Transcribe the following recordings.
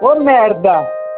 Ô merda!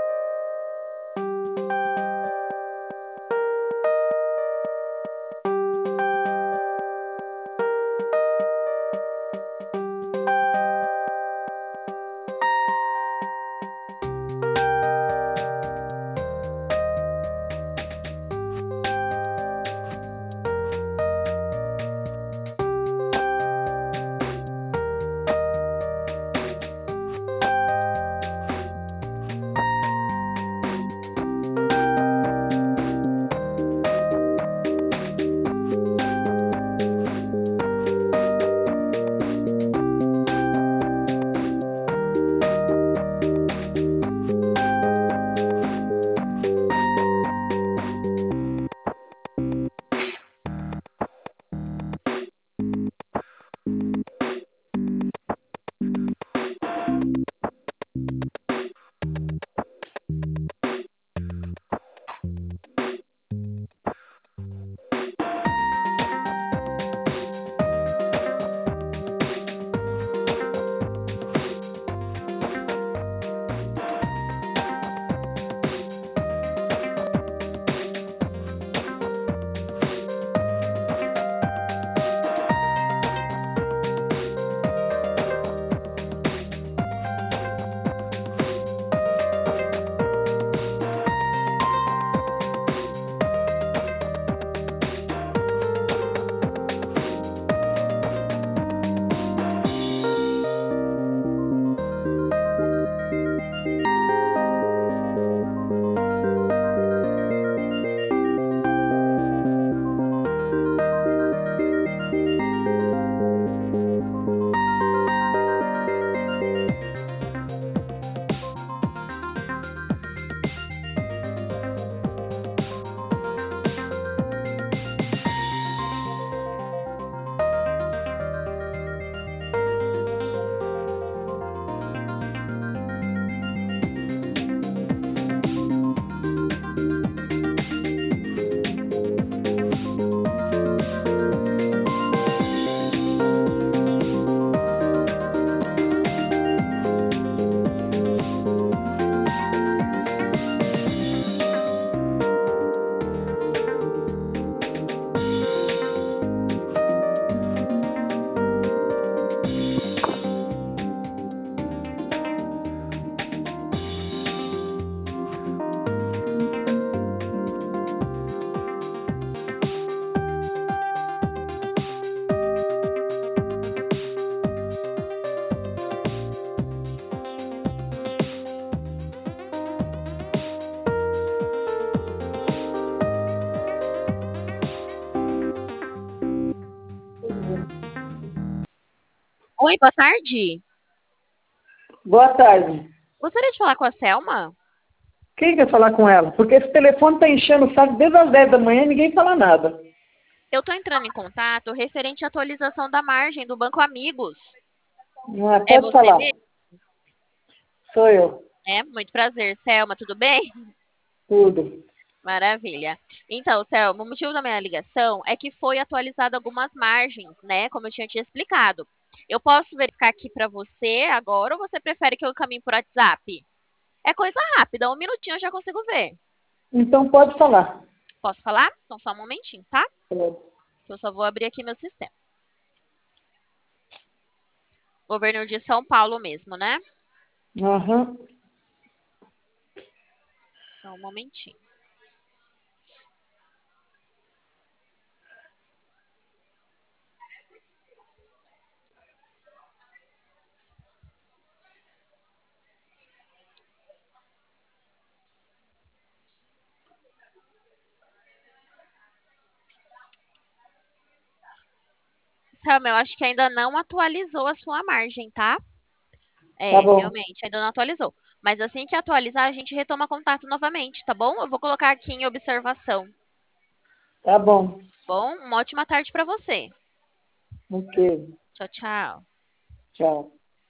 Oi, boa tarde. Boa tarde. Gostaria de falar com a Selma? Quem quer falar com ela? Porque esse telefone tá enchendo o saco desde as 10 da manhã e ninguém fala nada. Eu estou entrando em contato referente à atualização da margem do Banco Amigos. Ah, É pode você falar. mesmo? Sou eu. É, muito prazer. Selma, tudo bem? Tudo. Maravilha. Então, Selma, o motivo da minha ligação é que foi atualizado algumas margens, né? Como eu tinha te explicado. Eu posso verificar aqui para você agora ou você prefere que eu encaminhe por WhatsApp? É coisa rápida, um minutinho eu já consigo ver. Então pode falar. Posso falar? Então, só um momentinho, tá? Pode. Eu só vou abrir aqui meu sistema. Governo de São Paulo mesmo, né? Aham. Só um momentinho. Selma, eu acho que ainda não atualizou a sua margem, tá? Tá É, bom. realmente, ainda não atualizou. Mas assim que atualizar, a gente retoma contato novamente, tá bom? Eu vou colocar aqui em observação. Tá bom. Bom, uma ótima tarde para você. Ok. Tchau, tchau. Tchau.